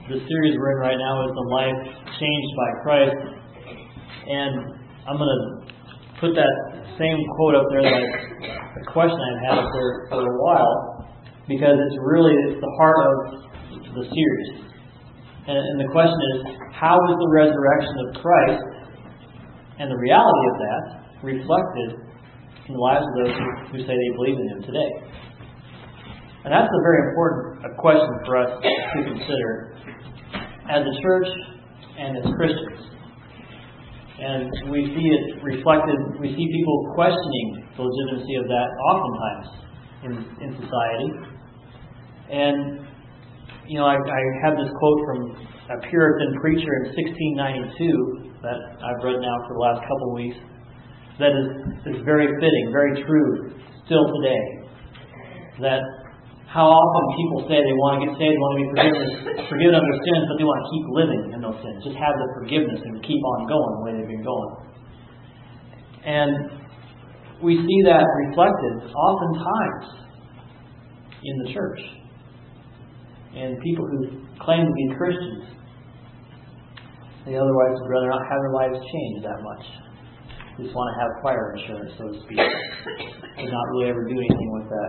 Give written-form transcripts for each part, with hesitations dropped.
The series we're in right now is The Life Changed by Christ. And I'm going to put that same quote up there, a question I've had up there for a while, because it's the heart of the series. And the question is, how is the resurrection of Christ and the reality of that reflected in the lives of those who say they believe in Him today? And that's a very important question for us to consider as a church and as Christians. And we see it reflected, we see people questioning the legitimacy of that oftentimes in society. And, I have this quote from a Puritan preacher in 1692 that I've read now for the last couple of weeks that is very fitting, very true still today. That how often people say they want to get saved, they want to be forgiven of their sins, but they want to keep living in those sins. Just have the forgiveness and keep on going the way they've been going. And we see that reflected oftentimes in the church. And people who claim to be Christians, they otherwise would rather not have their lives changed that much. They just want to have fire insurance, so to speak, and not really ever do anything with that.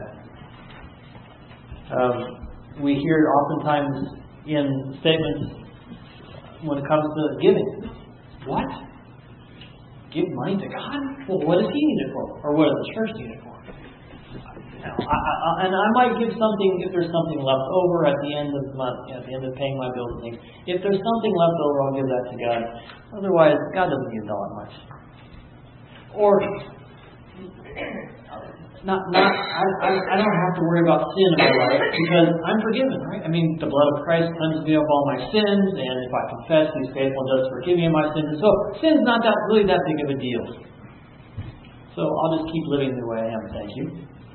We hear it oftentimes in statements when it comes to giving. What? Give money to God? Well, what does He need it for? Or what does the church need it for? And I might give something if there's something left over at the end of the month, at the end of paying my bills and things. If there's something left over, I'll give that to God. Otherwise, God doesn't need all that much. Or I don't have to worry about sin in my life because I'm forgiven, right? I mean, the blood of Christ cleanses me of all my sins, and if I confess, He's faithful and does forgive me of my sins. And so sin's not really that big of a deal. So I'll just keep living the way I am, thank you.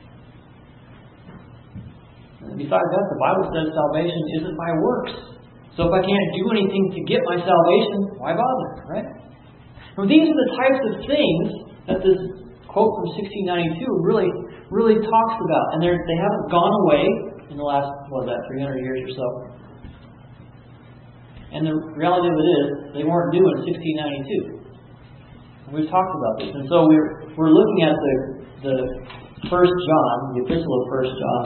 And besides that, the Bible says salvation isn't by works. So if I can't do anything to get my salvation, why bother, right? Well, these are the types of things that this quote from 1692 really talks about. And they haven't gone away in the last, 300 years or so. And the reality of it is, they weren't due in 1692. And we've talked about this. And so we're looking at the 1 John, the epistle of 1 John,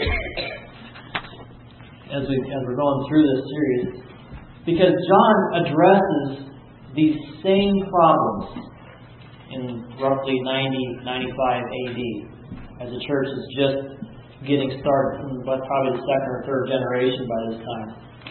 as we're going through this series. Because John addresses these same problems in roughly 90-95 AD, as the church is just getting started, but probably the second or third generation by this time.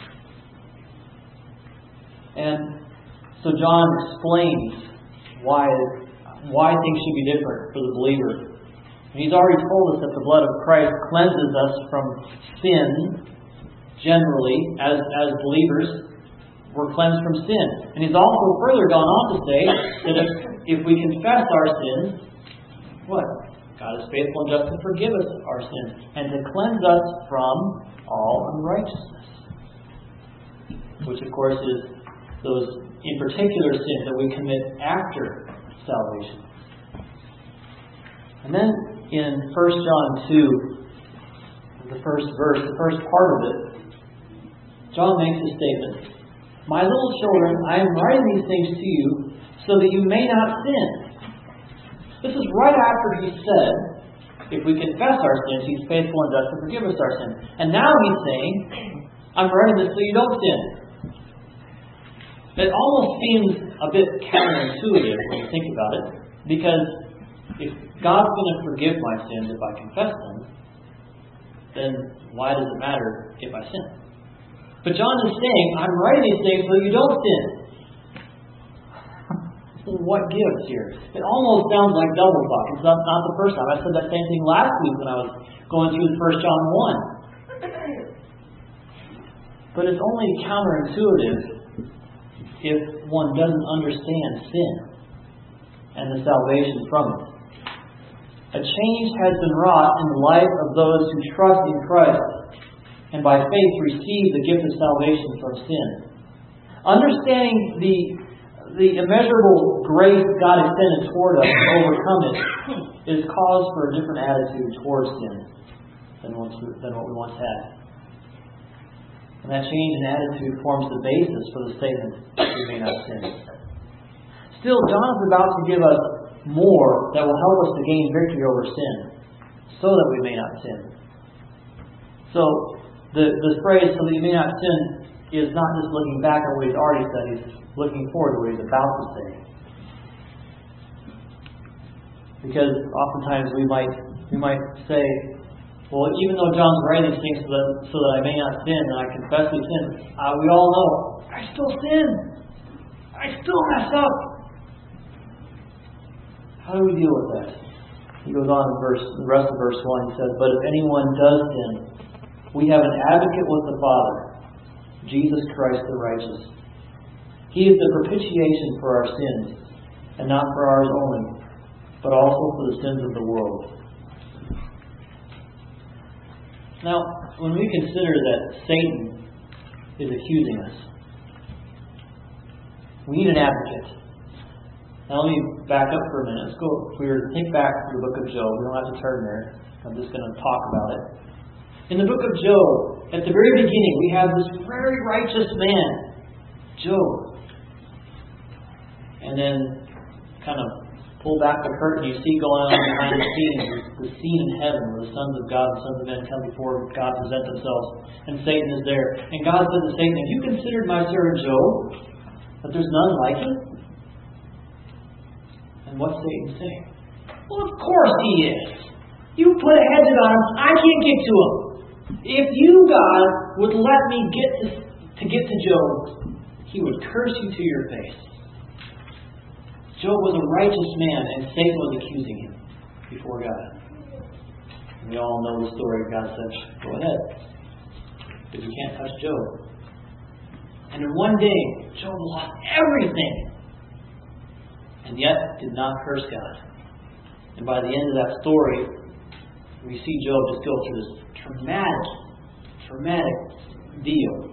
And so John explains why things should be different for the believer. And he's already told us that the blood of Christ cleanses us from sin generally, as believers. We're cleansed from sin. And he's also further gone on to say that if we confess our sins, what? God is faithful and just to forgive us our sins and to cleanse us from all unrighteousness. Which, of course, is those in particular sins that we commit after salvation. And then in 1 John 2, the first verse, the first part of it, John makes a statement. My little children, I am writing these things to you so that you may not sin. This is right after he said, if we confess our sins, He's faithful and just to forgive us our sins. And now He's saying, I'm writing this so you don't sin. It almost seems a bit counterintuitive when you think about it, because if God's going to forgive my sins if I confess them, then why does it matter if I sin? But John is saying, I'm writing these things so you don't sin. What gives here? It almost sounds like double talk. It's not the first time. I said that same thing last week when I was going through 1 John 1. But it's only counterintuitive if one doesn't understand sin and the salvation from it. A change has been wrought in the life of those who trust in Christ and by faith receive the gift of salvation from sin. Understanding the immeasurable grace God extended toward us to overcome it is cause for a different attitude towards sin than what we once had. And that change in attitude forms the basis for the statement, "We may not sin." Still, John is about to give us more that will help us to gain victory over sin, so that we may not sin. So, the phrase, "so that you may not sin," is not just looking back at what he's already said, he's looking forward to what he's about to say. Because oftentimes we might say, well, even though John's writing these things so that I may not sin, and I confess we sin, we all know, I still sin. I still mess up. How do we deal with that? He goes on in the rest of verse 1, he says, "But if anyone does sin, we have an advocate with the Father, Jesus Christ the righteous. He is the propitiation for our sins, and not for ours only, but also for the sins of the world." Now, when we consider that Satan is accusing us, we need an advocate. Now let me back up for a minute. Let's go. If we were to think back to the book of Job, we don't have to turn there. I'm just going to talk about it. In the book of Job, at the very beginning, we have this very righteous man, Job. And then, kind of pull back the curtain, you see going on behind the scenes, the scene in heaven where the sons of God and sons of men come before God, present themselves, and Satan is there. And God said to Satan, "Have you considered my servant Job, that there's none like him?" And what's Satan saying? Well, of course he is. You put a hedge on him, I can't get to him. If you, God, would let me get to Job, he would curse you to your face. Job was a righteous man, and Satan was accusing him before God. We all know the story. God said, "Go ahead, but you can't touch Job." And in one day, Job lost everything, and yet did not curse God. And by the end of that story, we see Job just go through this traumatic deal.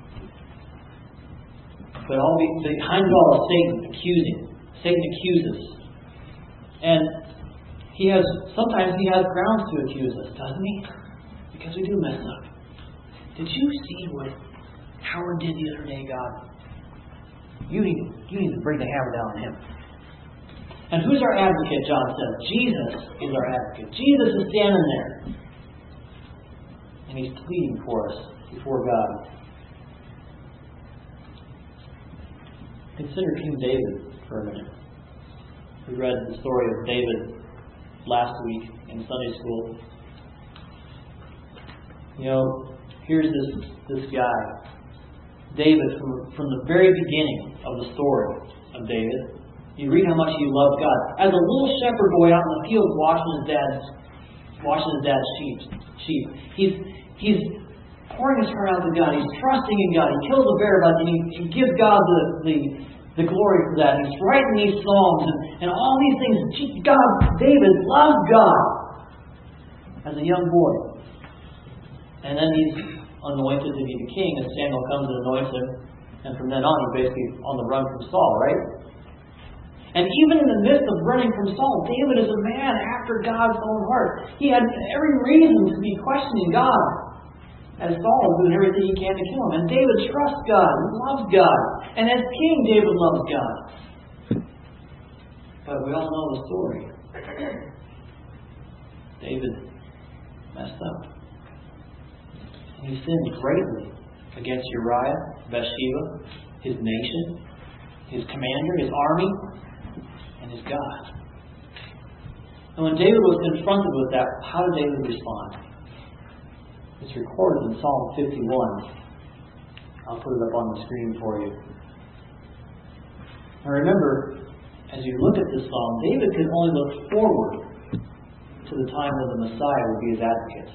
But behind it all is Satan accusing. Satan accuses. And sometimes he has grounds to accuse us, doesn't he? Because we do mess up. Did you see what Howard did the other day, God? You need to bring the hammer down on him. And who's our advocate, John says? Jesus is our advocate. Jesus is standing there. And he's pleading for us before God. Consider King David for a minute. We read the story of David last week in Sunday school. You know, here's this guy, David, from the very beginning of the story of David. You read how much he loved God. As a little shepherd boy out in the field watching his dad's sheep. He's pouring his heart out to God. He's trusting in God. He kills a bear, but he gives God the glory for that. He's writing these songs and all these things. David loves God as a young boy. And then he's anointed to be the king, and Samuel comes and anoints him. And from then on, he's basically on the run from Saul, right? And even in the midst of running from Saul, David is a man after God's own heart. He had every reason to be questioning God, as Saul is doing everything he can to kill him. And David trusts God and loves God. And as king, David loves God. But we all know the story. David messed up. He sinned greatly against Uriah, Bathsheba, his nation, his commander, his army, and his God. And when David was confronted with that, how did David respond? It's recorded in Psalm 51. I'll put it up on the screen for you. Now remember, as you look at this psalm, David could only look forward to the time when the Messiah would be his advocate.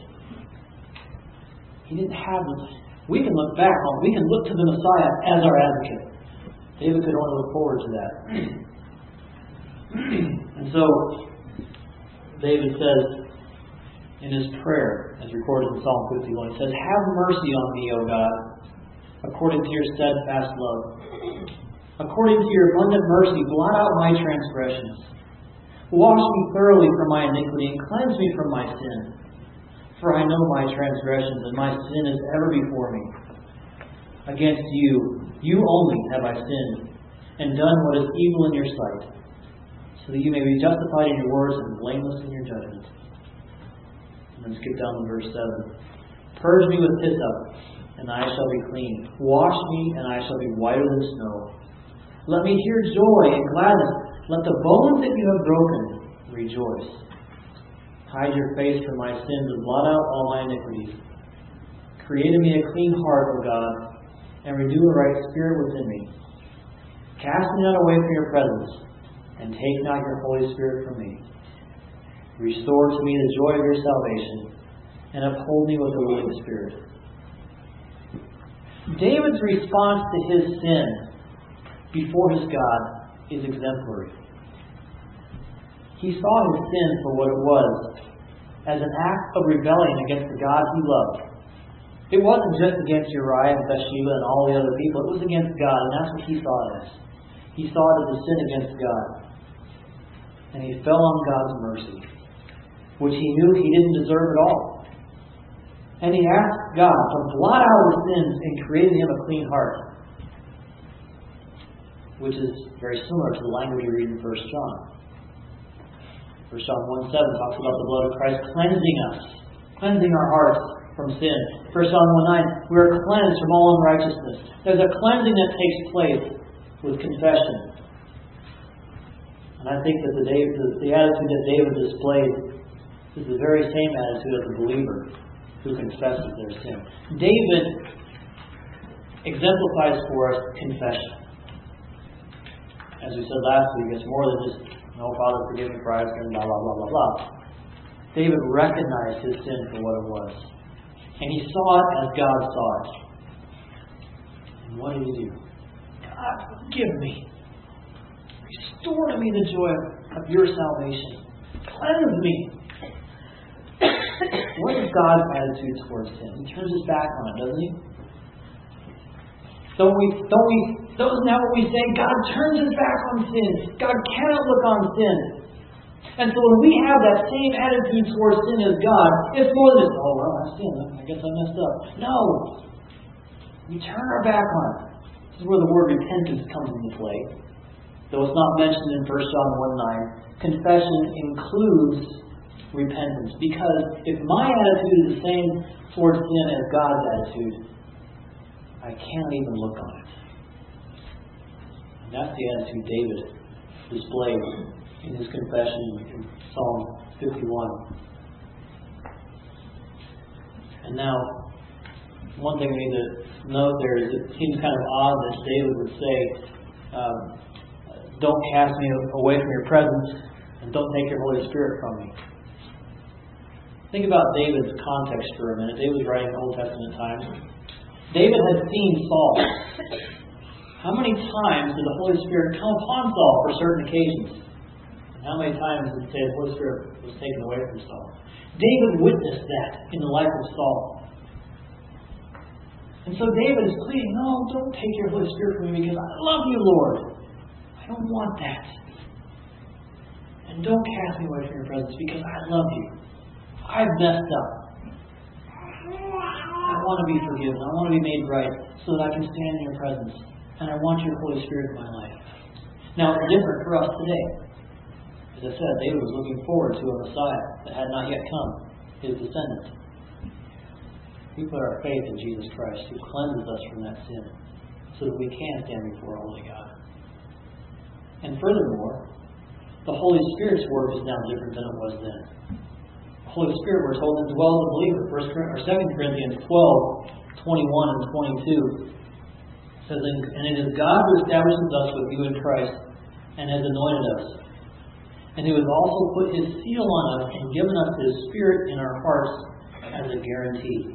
He didn't have this. We can look back on, we can look to the Messiah as our advocate. David could only look forward to that. And so, David says in his prayer, as recorded in Psalm 51, he says, "Have mercy on me, O God, according to your steadfast love. According to your abundant mercy, blot out my transgressions. Wash me thoroughly from my iniquity and cleanse me from my sin. For I know my transgressions, and my sin is ever before me. Against you only have I sinned, and done what is evil in your sight, so that you may be justified in your words and blameless in your judgment. And then skip down to verse 7. Purge me with hyssop, and I shall be clean. Wash me, and I shall be whiter than snow. Let me hear joy and gladness. Let the bones that you have broken rejoice. Hide your face from my sins and blot out all my iniquities. Create in me a clean heart, O God, and renew a right spirit within me. Cast me not away from your presence, and take not your Holy Spirit from me. Restore to me the joy of your salvation, and uphold me with a willing spirit. David's response to his sin before his God is exemplary. He saw his sin for what it was, as an act of rebellion against the God he loved. It wasn't just against Uriah and Bathsheba and all the other people. It was against God, and that's what he saw it as. He saw it as a sin against God. And he fell on God's mercy, which he knew he didn't deserve at all. And he asked God to blot out his sins and create in him a clean heart, which is very similar to the language we read in 1 John. 1 John 1:7 talks about the blood of Christ cleansing us, cleansing our hearts from sin. 1 John 1:9, we are cleansed from all unrighteousness. There's a cleansing that takes place with confession. And I think that the attitude that David displayed is the very same attitude of the believer who confesses their sin. David exemplifies for us confession. As we said last week, it's more than just, "No, Father, forgive me for I have sinned," blah, blah, blah, blah, blah. David recognized his sin for what it was. And he saw it as God saw it. And what did he do? God, forgive me. Restore to me the joy of your salvation. Cleanse me. What is God's attitude towards sin? He turns his back on it, doesn't he? Isn't that what we say? God turns his back on sin. God cannot look on sin. And so when we have that same attitude towards sin as God, it's more than just, "Oh, well, I sinned. I guess I messed up." No. We turn our back on it. This is where the word repentance comes into play. Though it's not mentioned in 1 John 1:9, confession includes repentance. Because if my attitude is the same towards sin as God's attitude, I can't even look on it. And that's the attitude David displayed in his confession in Psalm 51. And now, one thing we need to note there is it seems kind of odd that David would say, "Don't cast me away from your presence, and don't take your Holy Spirit from me." Think about David's context for a minute. David was writing Old Testament times. David had seen Saul. How many times did the Holy Spirit come upon Saul for certain occasions? And how many times did it say the Holy Spirit was taken away from Saul? David witnessed that in the life of Saul. And so David is pleading, "No, don't take your Holy Spirit from me because I love you, Lord. I don't want that. And don't cast me away from your presence because I love you. I've messed up. I want to be forgiven. I want to be made right so that I can stand in your presence. And I want your Holy Spirit in my life." Now, it's different for us today. As I said, David was looking forward to a Messiah that had not yet come, his descendant. We put our faith in Jesus Christ, who cleanses us from that sin, so that we can stand before a holy God. And furthermore, the Holy Spirit's work is now different than it was then. The Holy Spirit, we're told, indwells the believer. 2 Corinthians 12:21 and 22 says, "And it is God who establishes us with you in Christ, and has anointed us, and who has also put his seal on us and given us his Spirit in our hearts as a guarantee."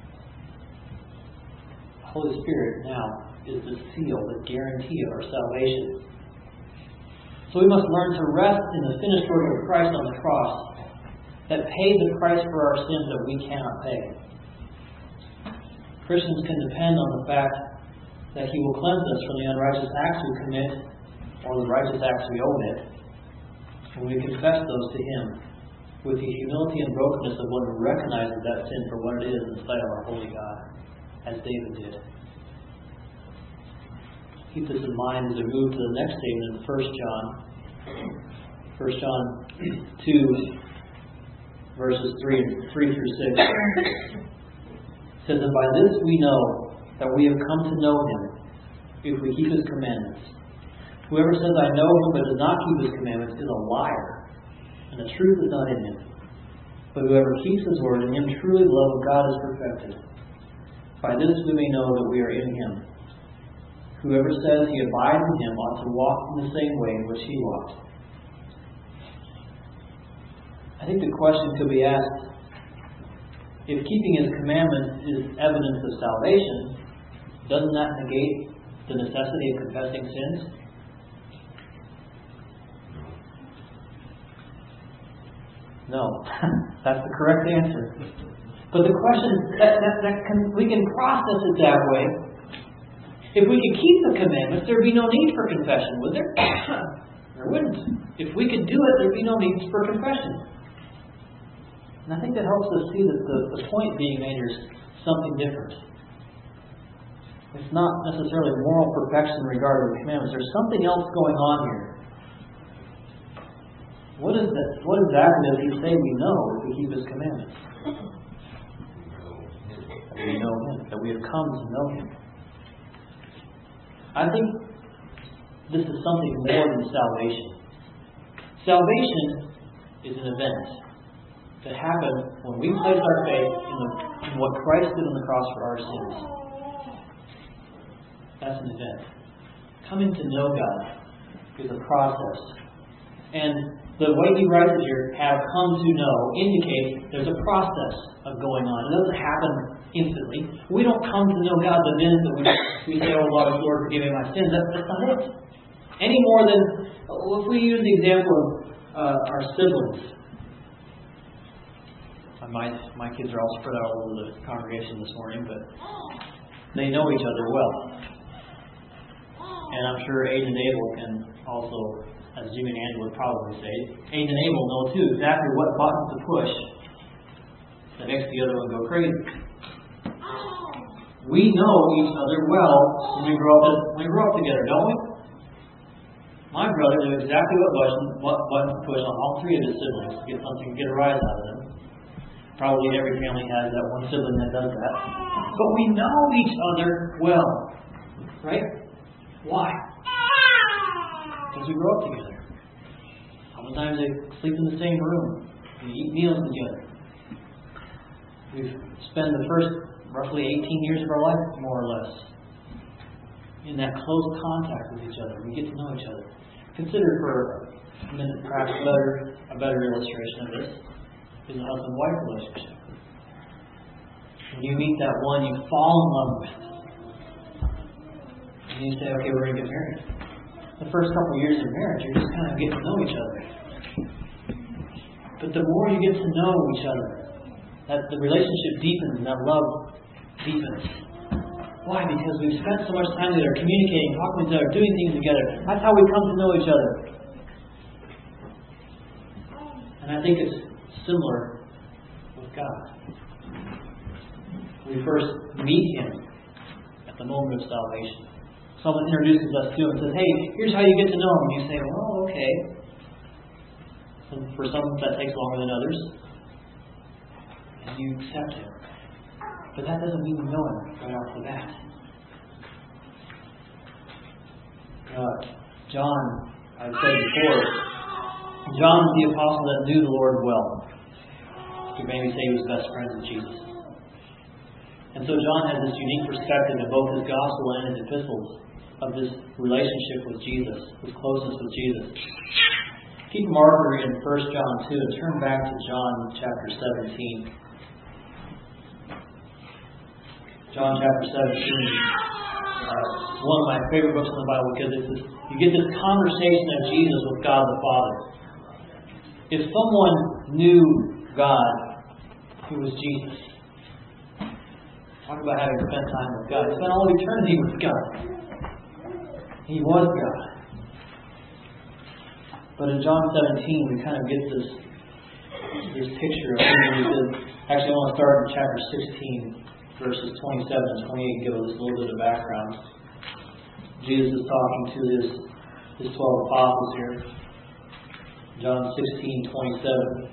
The Holy Spirit now is the seal, the guarantee of our salvation. So we must learn to rest in the finished work of Christ on the cross that paid the price for our sins that we cannot pay. Christians can depend on the fact that he will cleanse us from the unrighteous acts we commit or the righteous acts we omit when we confess those to him with the humility and brokenness of one who recognizes that sin for what it is in the sight of our holy God, as David did. keep this in mind as we move to the next statement in 1 John. 1 John 2, verses 3 through 6. It says, "And by this we know that we have come to know Him, if we keep His commandments. Whoever says, 'I know Him,' but does not keep His commandments is a liar, and the truth is not in him. But whoever keeps His word, in him truly the love of God is perfected. By this we may know that we are in Him. Whoever says he abides in Him ought to walk in the same way in which He walked." I think the question could be asked, if keeping His commandments is evidence of salvation, doesn't that negate the necessity of confessing sins? No, that's the correct answer. But the question, we can process it that way. If we could keep the commandments, there would be no need for confession, would there? There wouldn't. If we could do it, there would be no need for confession. And I think that helps us see that the point being made here is something different. It's not necessarily moral perfection regarding the commandments. There's something else going on here. What exactly does He say we know if we keep His commandments? That we know Him, that we have come to know Him. I think this is something more than salvation. Salvation is an event that happened when we place our faith in what Christ did on the cross for our sins. That's an event. Coming to know God is a process. And the way he writes it here, "have come to know," indicates there's a process of going on. It doesn't happen instantly. We don't come to know God the minute that we say, "Oh Lord, forgive me my sins." That's not it. Any more than, if we use the example of our siblings. My kids are all spread out over the congregation this morning, but they know each other well. And I'm sure Aiden and Abel can also, as Jimmy and Angela would probably say, Aiden and Abel know too exactly what buttons to push that makes the other one go crazy. We know each other well when we grow up together, don't we? My brother knew exactly what button to push on all three of his siblings to get something, get a rise out of them. Probably every family has that one sibling that does that. But we know each other well, right? Why? Because we grow up together. Sometimes they sleep in the same room. We eat meals together. We've spent the first roughly 18 years of our life, more or less, in that close contact with each other. We get to know each other. Consider for a minute, perhaps a better illustration of this is a husband-wife relationship. When you meet that one you fall in love with, and you say, "Okay, we're going to get married." The first couple of years of marriage, you're just kind of getting to know each other. But the more you get to know each other, that the relationship deepens and that love deepens. Why? Because we've spent so much time together, communicating, talking to each other, doing things together. That's how we come to know each other. And I think it's similar with God. We first meet Him at the moment of salvation. Someone introduces us to Him and says, "Hey, here's how you get to know Him." And you say, "Well, okay." And for some, that takes longer than others. And you accept Him. But that doesn't mean you know Him right off the bat. John, I've said before, John was the apostle that knew the Lord well. You could maybe say he was best friends with Jesus. And so John has this unique perspective in both his gospel and his epistles of this relationship with Jesus, his closeness with Jesus. Keep a marker in 1 John 2 and turn back to John chapter 17. John chapter 17. One of my favorite books in the Bible because you get this conversation of Jesus with God the Father. If someone knew God, it was Jesus. Talk about having spent time with God. He spent all eternity with God. He was God. But in John 17, we kind of get this picture of who he is. Actually, I want to start in chapter 16, verses 27 and 28, and give us a little bit of background. Jesus is talking to his 12 apostles here. John 16:27.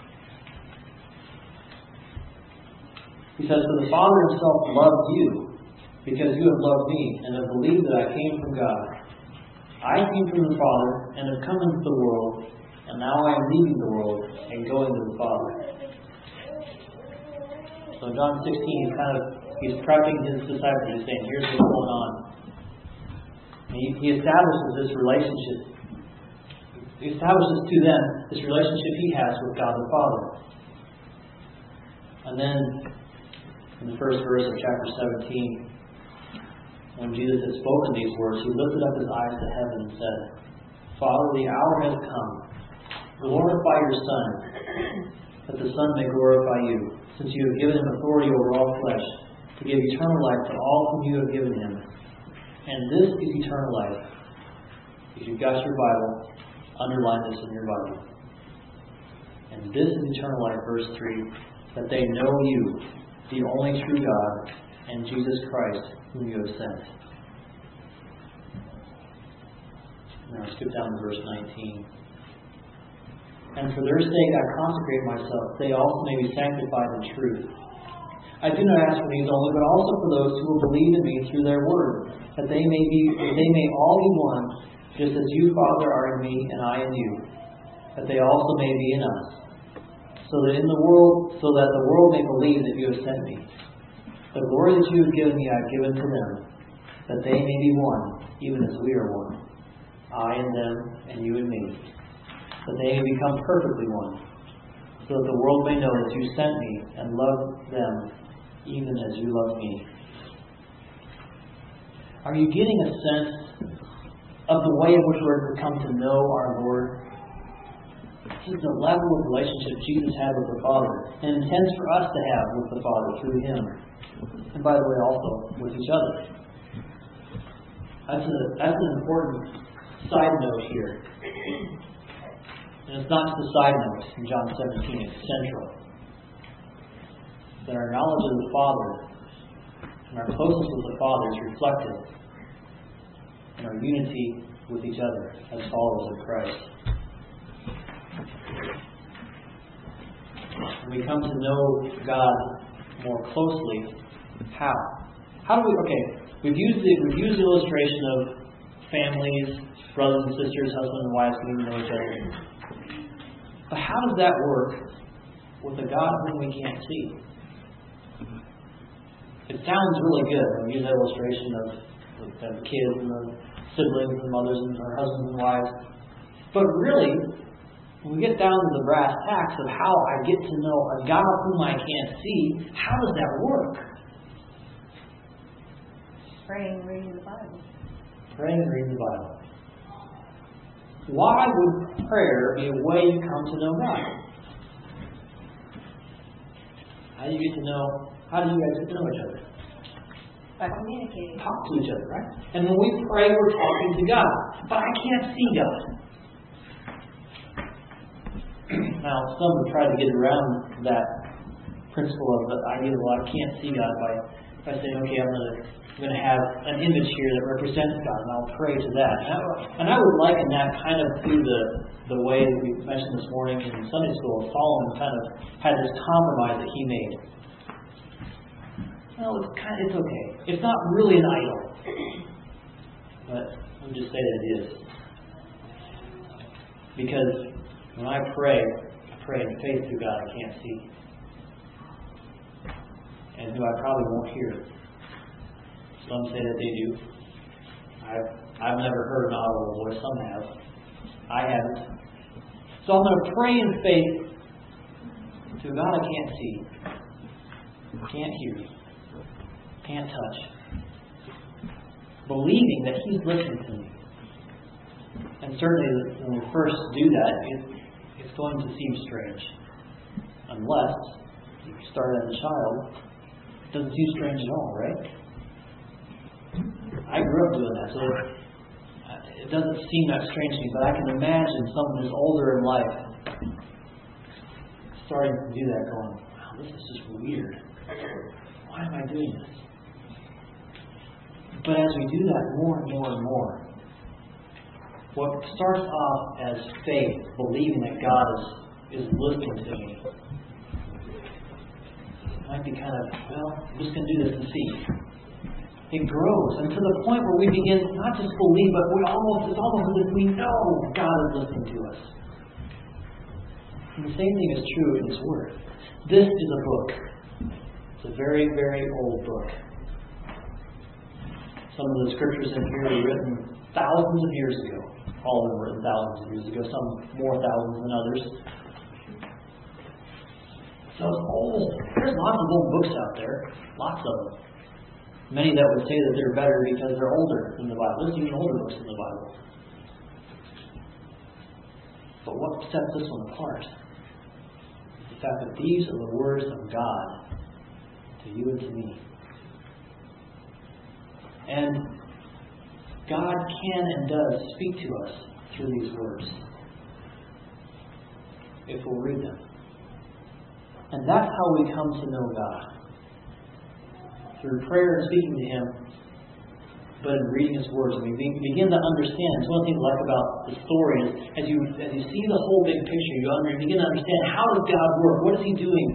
He says, "For the Father himself loved you, because you have loved me, and have believed that I came from God. I came from the Father, and have come into the world, and now I am leaving the world, and going to the Father." So in John 16, he's prepping his disciples. He's saying, here's what's going on. And he establishes this relationship. He establishes to them this relationship he has with God the Father. And then, in the first verse of chapter 17, when Jesus had spoken these words, he lifted up his eyes to heaven and said, "Father, the hour has come. Glorify your Son, that the Son may glorify you, since you have given him authority over all flesh, to give eternal life to all whom you have given him. And this is eternal life." If you've got your Bible, underline this in your Bible. "And this is eternal life," verse 3, "that they know you, the only true God, and Jesus Christ, whom you have sent." Now skip down to verse 19. "And for their sake I consecrate myself, they also may be sanctified in truth. I do not ask for these only, but also for those who will believe in me through their word, that they may all be one, just as you, Father, are in me, and I in you, that they also may be in us, so that the world may believe that you have sent me. The glory that you have given me I have given to them, that they may be one, even as we are one. I and them, and you and me, that they may become perfectly one, so that the world may know that you sent me and loved them, even as you loved me." Are you getting a sense of the way in which we're to come to know our Lord? This is the level of relationship Jesus had with the Father, and intends for us to have with the Father through him. And by the way, also with each other. That's an important side note here. And it's not just a side note in John 17, it's central. That our knowledge of the Father and our closeness with the Father is reflected in our unity with each other as followers of Christ. When we come to know God more closely, how? How do we? We've used the illustration of families, brothers and sisters, husband and wives getting to know each other. But how does that work with a God whom we can't see? It sounds really good when we use that illustration of the kids and the siblings and mothers and their husbands and wives. But really, when we get down to the brass tacks of how I get to know a God whom I can't see, how does that work? Praying and reading the Bible. Praying and reading the Bible. Why would prayer be a way you come to know God? How do you guys get to know each other? By communicating. Talk to each other, right? And when we pray, we're talking to God. But I can't see God. Now, some have tried to get around that principle of the idea of, well, I can't see God by saying, okay, I'm going to have an image here that represents God, and I'll pray to that. And I would liken that kind of to the way that we mentioned this morning in Sunday school. Solomon kind of had this compromise that he made. Well, it's okay. It's not really an idol. But let me just say that it is. Because when I pray in faith to God I can't see. And who I probably won't hear. Some say that they do. I've never heard an audible voice. Some have. I haven't. So I'm going to pray in faith to God I can't see, can't hear, can't touch, believing that He's listening to me. And certainly when we first do that, it's going to seem strange. Unless you start as a child, it doesn't seem strange at all, right? I grew up doing that, so it doesn't seem that strange to me, but I can imagine someone who's older in life starting to do that, going, wow, this is just weird. Why am I doing this? But as we do that more and more and more, what starts off as faith, believing that God is listening to me, might be kind of, I'm just going to do this and see. It grows, and to the point where we begin not just believe, but it's almost as if we know God is listening to us. And the same thing is true in His Word. This is a book. It's a very, very old book. Some of the scriptures in here were written thousands of years ago. All of them were written thousands of years ago, some more thousands than others. So it's old. There's lots of old books out there. Lots of them. Many that would say that they're better because they're older than the Bible. There's even older books in the Bible. But what sets this one apart is the fact that these are the words of God to you and to me. And God can and does speak to us through these words if we'll read them. And that's how we come to know God. Through prayer and speaking to Him, but in reading His words. And we begin to understand. It's one thing I like about the story is as you see the whole big picture, you begin to understand how does God work? What is He doing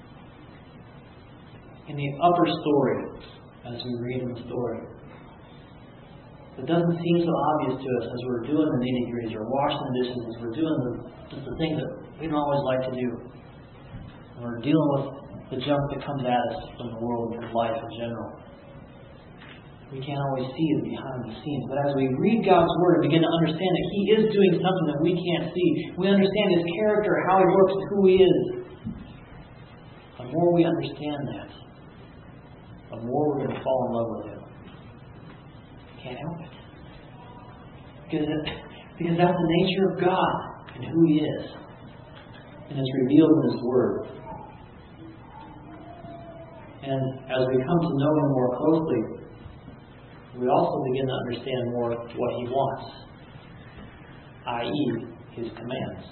in the upper story as we read the story? It doesn't seem so obvious to us as we're doing the nitty-gritties or washing the dishes, as we're doing just the things that we don't always like to do. And we're dealing with the junk that comes at us from the world and from life in general. We can't always see it behind the scenes. But as we read God's Word and begin to understand that He is doing something that we can't see, we understand His character, how He works, who He is. The more we understand that, the more we're going to fall in love with Him. Can't help it. Because that's the nature of God and who He is. And it's revealed in His Word. And as we come to know Him more closely, we also begin to understand more what He wants, i.e., His commands.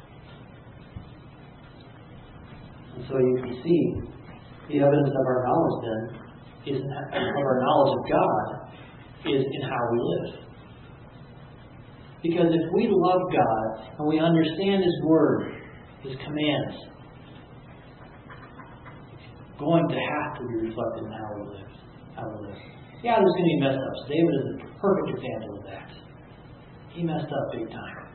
And so you can see the evidence of our knowledge then, of our knowledge of God, is in how we live. Because if we love God and we understand His Word, His commands, it's going to have to be reflected in how we live. Yeah, there's going to be mess ups. David is a perfect example of that. He messed up big time.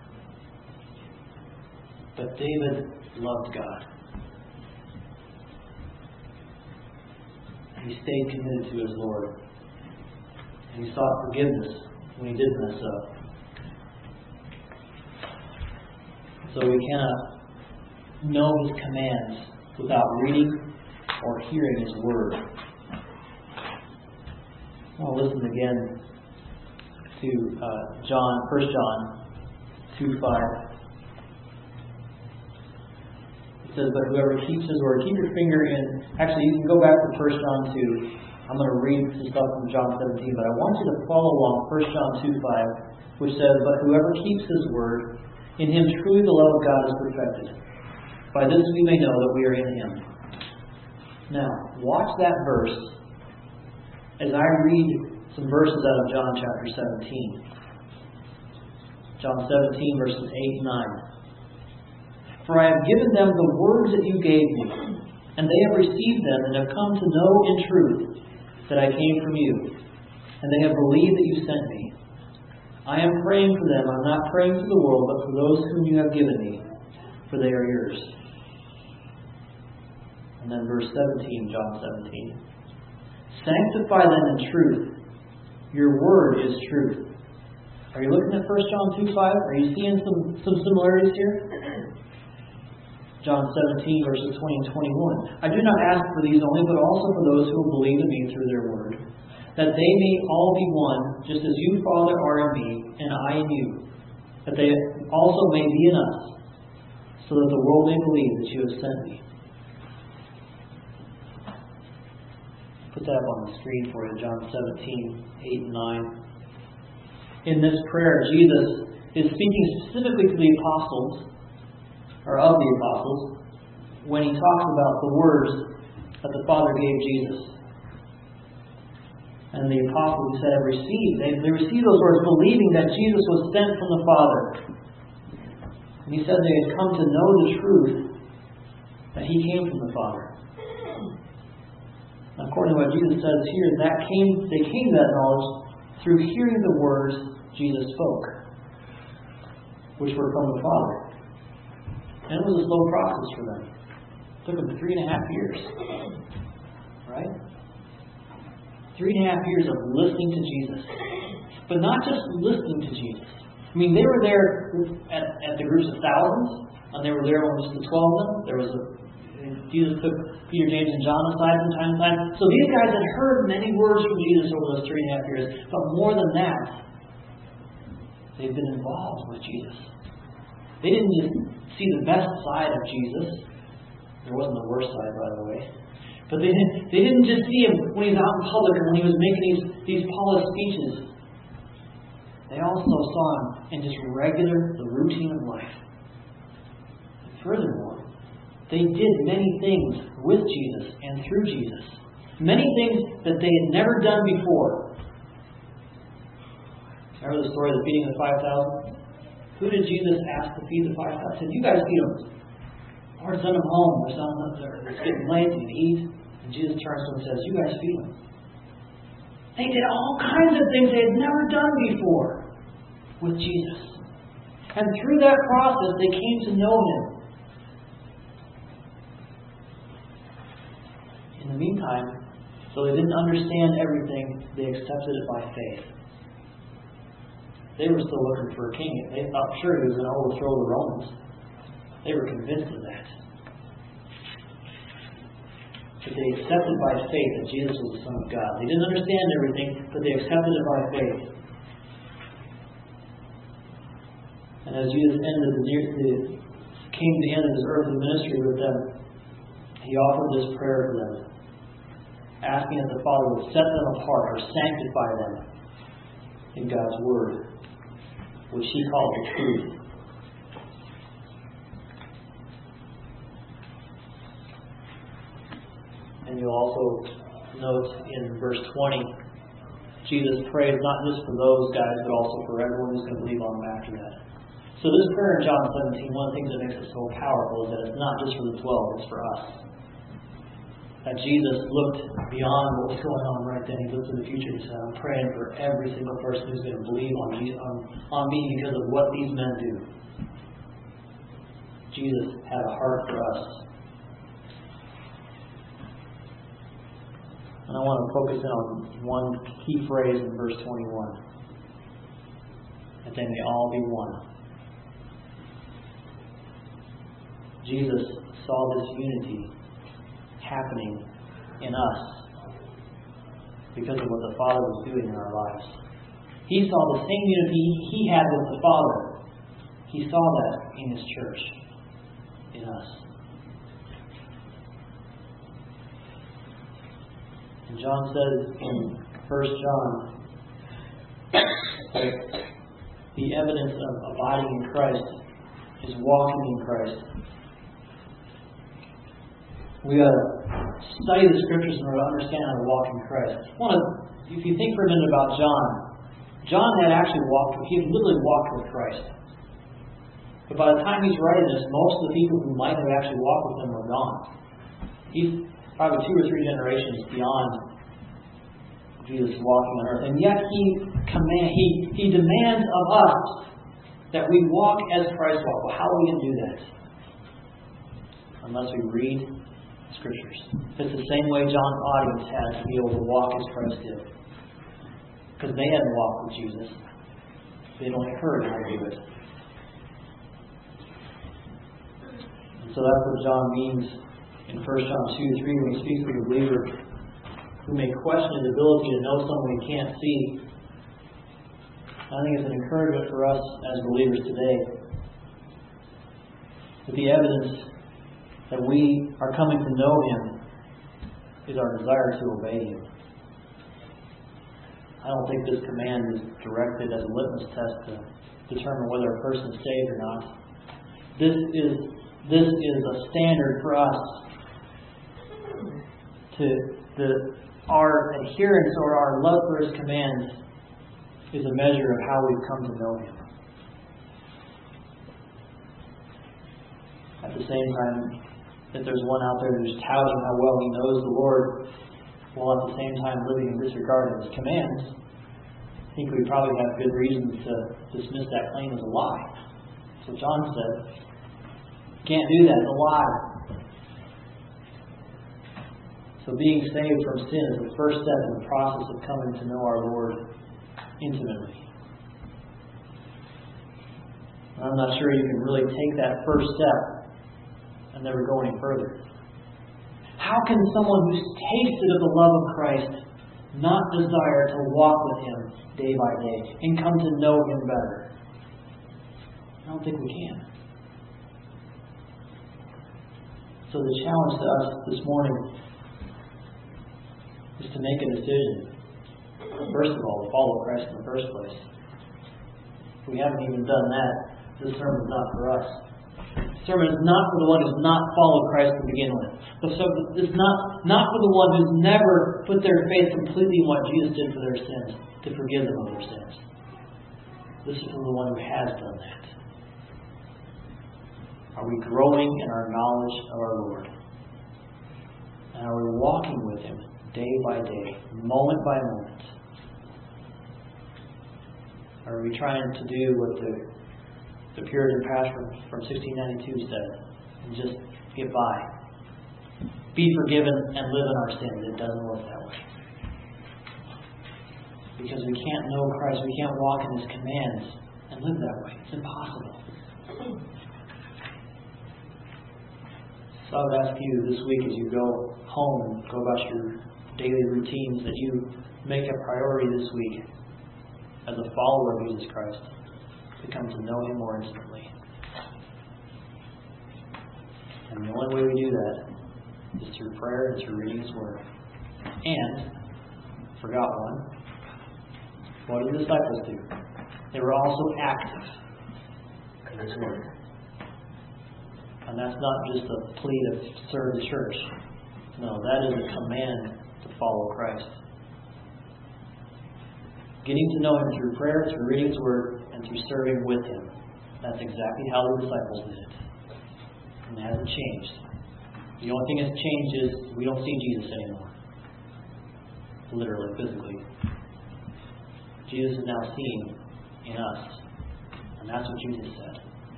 But David loved God. He stayed committed to his Lord. And he sought forgiveness when he did mess up. So we cannot know His commands without reading or hearing His Word. I'll listen again to 1 John 2:5. It says, but whoever keeps His Word, keep your finger in. Actually, you can go back to 1 John 2. I'm going to read some stuff from John 17, but I want you to follow along 1 John 2:5, which says, but whoever keeps His Word, in him truly the love of God is perfected. By this we may know that we are in Him. Now, watch that verse as I read some verses out of John chapter 17. John 17, verses 8 and 9. For I have given them the words that you gave me, and they have received them and have come to know in truth that I came from you, and they have believed that you sent me. I am praying for them. I'm not praying for the world, but for those whom you have given me, for they are yours. And then verse 17, John 17. Sanctify them in truth. Your word is truth. Are you looking at 1 John 2:5? Are you seeing some similarities here? John 17, verses 20 and 21. I do not ask for these only, but also for those who will believe in me through their word, that they may all be one, just as you, Father, are in me, and I in you, that they also may be in us, so that the world may believe that you have sent me. Put that up on the screen for you, John 17, 8 and 9. In this prayer, Jesus is speaking specifically to the apostles, or of the apostles, when He talks about the words that the Father gave Jesus. And the apostles, he said, have received. They received those words, believing that Jesus was sent from the Father. And he said they had come to know the truth, that he came from the Father. And according to what Jesus says here, they came to that knowledge through hearing the words Jesus spoke, which were from the Father. And it was a slow process for them. It took them 3.5 years. Right? 3.5 years of listening to Jesus. But not just listening to Jesus. I mean, they were there at the groups of thousands, and they were there when it was the 12 of them. Jesus took Peter, James, and John aside from time to time. So these guys had heard many words from Jesus over those 3.5 years. But more than that, they've been involved with Jesus. They didn't just see the best side of Jesus. There wasn't the worst side, by the way. But they didn't just see him when he was out in public or when he was making these polished speeches. They also saw him in just the routine of life. And furthermore, they did many things with Jesus and through Jesus. Many things that they had never done before. Remember the story of the feeding of the 5,000? Who did Jesus ask to feed the 5,000? He said, you guys feed them. Lord, send them home. It's getting late. They eat. And Jesus turns to them and says, you guys feed them. They did all kinds of things they had never done before with Jesus. And through that process, they came to know him. In the meantime, though they didn't understand everything, they accepted it by faith. They were still looking for a king. They thought sure he was going to overthrow the Romans. They were convinced of that. But they accepted by faith that Jesus was the Son of God. They didn't understand everything, but they accepted it by faith. And as Jesus came to the end of his earthly ministry with them, he offered this prayer for them, asking that the Father would set them apart or sanctify them in God's Word, which he called the truth. And you'll also note in verse 20, Jesus prays not just for those guys, but also for everyone who's going to believe on him after that. So this prayer in John 17, one of the things that makes it so powerful is that it's not just for the 12, it's for us. That Jesus looked beyond what was going on right then. He looked to the future and he said, I'm praying for every single person who's going to believe on me because of what these men do. Jesus had a heart for us. And I want to focus in on one key phrase in verse 21. That they may all be one. Jesus saw this unity happening in us because of what the Father was doing in our lives. He saw the same unity he had with the Father. He saw that in his church, in us. And John says in 1 John that the evidence of abiding in Christ is walking in Christ. We got to study the Scriptures in order to understand how to walk in Christ. If you think for a minute about John had actually he literally walked with Christ. But by the time he's writing this, most of the people who might have actually walked with him were gone. He's probably 2 or 3 generations beyond Jesus walking on earth. And yet he demands of us that we walk as Christ walked. Well, how are we going to do that? Unless we read Scriptures. It's the same way John's audience had to be able to walk as Christ did. Because they hadn't walked with Jesus. They'd only heard how to do it. And so that's what John means in 1 John 2:3 when he speaks to the believer who may question his ability to know someone he can't see. I think it's an encouragement for us as believers today that the evidence that we are coming to know him is our desire to obey him. I don't think this command is directed as a litmus test to determine whether a person is saved or not. This is a standard for us to our adherence or our love for His commands is a measure of how we've come to know Him. At the same time, if there's one out there who's touting how well he knows the Lord, while at the same time living in disregard of His commands, I think we probably have good reasons to dismiss that claim as a lie. So John said, can't do that, it's a lie. So being saved from sin is the first step in the process of coming to know our Lord intimately. And I'm not sure you can really take that first step and never go any further. How can someone who's tasted of the love of Christ not desire to walk with Him day by day and come to know Him better? I don't think we can. So the challenge to us this morning is to make a decision. First of all, to follow Christ in the first place. If we haven't even done that, this sermon is not for us. The sermon is not for the one who's not followed Christ to begin with. It's not for the one who's never put their faith completely in what Jesus did for their sins, to forgive them of their sins. This is for the one who has done that. Are we growing in our knowledge of our Lord? And are we walking with Him day by day, moment by moment? Or are we trying to do what the Puritan pastor from 1692 said and just get by? Be forgiven and live in our sins. It doesn't work that way. Because we can't know Christ, we can't walk in His commands and live that way. It's impossible. So I would ask you this week as you go home and go about your daily routines that you make a priority this week as a follower of Jesus Christ to come to know Him more intimately. And the only way we do that is through prayer and through reading His Word. And, forgot one, what did the disciples do? They were also active in His Word. And that's not just a plea to serve the church. No, that is a command to follow Christ. Getting to know Him through prayer, through reading His Word, and through serving with Him. That's exactly how the disciples did it. And it hasn't changed. The only thing that's changed is we don't see Jesus anymore. Literally, physically. Jesus is now seen in us. And that's what Jesus said.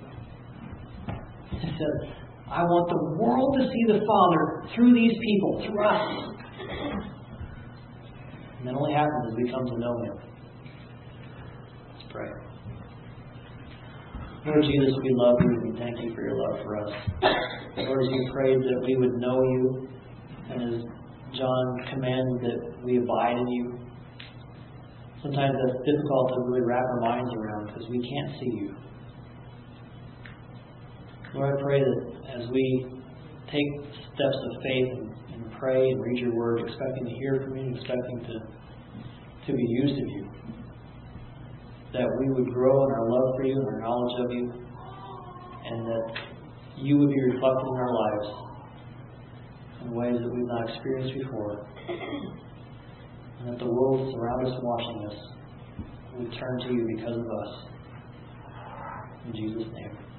He said, I want the world to see the Father through these people, through us. And that only happens as we come to know Him. Let's pray. Lord Jesus, we love You and we thank You for Your love for us. Lord, as You prayed that we would know You, and as John commanded that we abide in You, sometimes that's difficult to really wrap our minds around because we can't see You. Lord, I pray that as we take steps of faith and pray and read Your Word, expecting to hear from You, expecting to be used of You, that we would grow in our love for You and our knowledge of You, and that You would be reflected in our lives in ways that we've not experienced before, and that the world around us watching us would turn to You because of us. In Jesus' name.